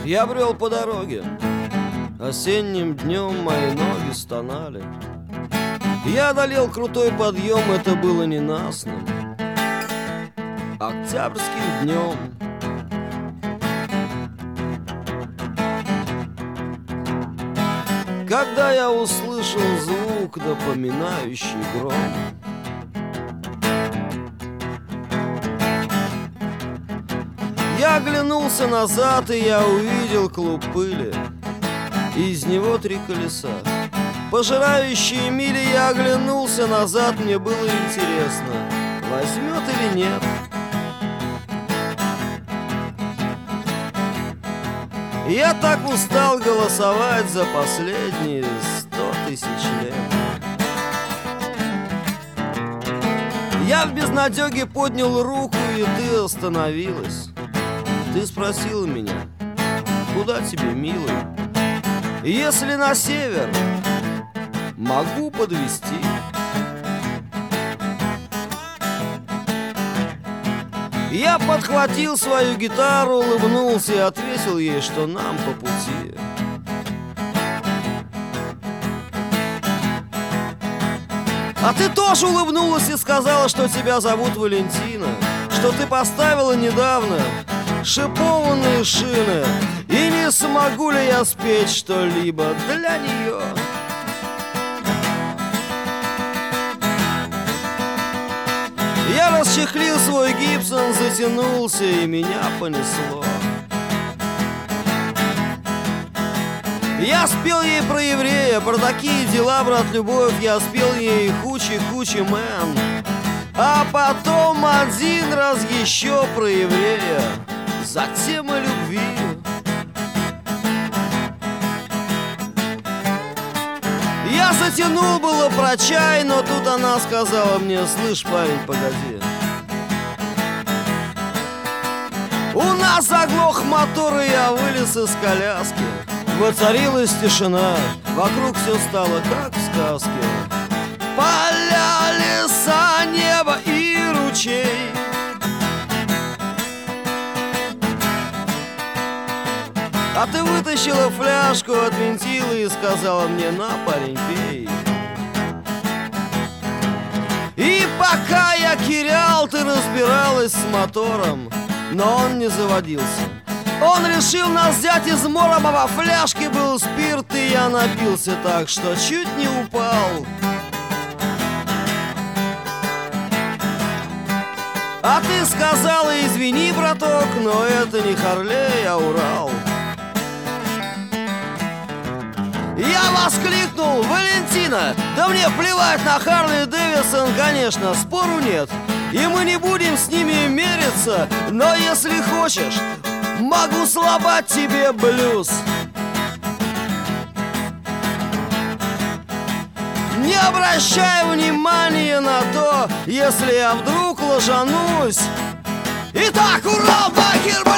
Я брел по дороге, осенним днем мои ноги стонали. Я одолел крутой подъем, это было ненастным октябрьским днем. Когда я услышал звук, напоминающий гром, я оглянулся назад, и я увидел клуб пыли. Из него 3 колеса, пожирающие мили. Я оглянулся назад, мне было интересно, возьмет или нет. Я так устал голосовать за последние 100 тысяч лет. Я в безнадёге поднял руку, и ты остановилась. Ты спросила меня: куда тебе, милый? Если на север, могу подвезти. Я подхватил свою гитару, улыбнулся и ответил ей, что нам по пути. А ты тоже улыбнулась и сказала, что тебя зовут Валентина, что ты поставила недавно шипованные шины, и не смогу ли я спеть что-либо для нее. Я расчехлил свой Гибсон, затянулся, и меня понесло. Я спел ей про еврея, про такие дела, брат, любовь. Я спел ей хучи-хучи мэн, а потом один раз еще про еврея, затем о любви. Я затянул было про чай, но тут она сказала мне: слышь, парень, погоди. У нас заглох мотор, и я вылез из коляски. Воцарилась тишина, вокруг все стало как в сказке. Поля, леса, небо и ручей. А ты вытащила фляжку, отвинтила и сказала мне: на, парень, пей. И пока я кирял, ты разбиралась с мотором, но он не заводился. Он решил нас взять измором, а во фляжке был спирт, и я напился так, что чуть не упал. А ты сказала: извини, браток, но это не Харлей, а Урал. Я воскликнул: Валентина, да мне плевать на Харли Дэвидсон, конечно, спору нет, и мы не будем с ними мериться, но если хочешь, могу слабать тебе блюз. Не обращай внимания на то, если я вдруг ложанусь. Итак, Урал, Бахир,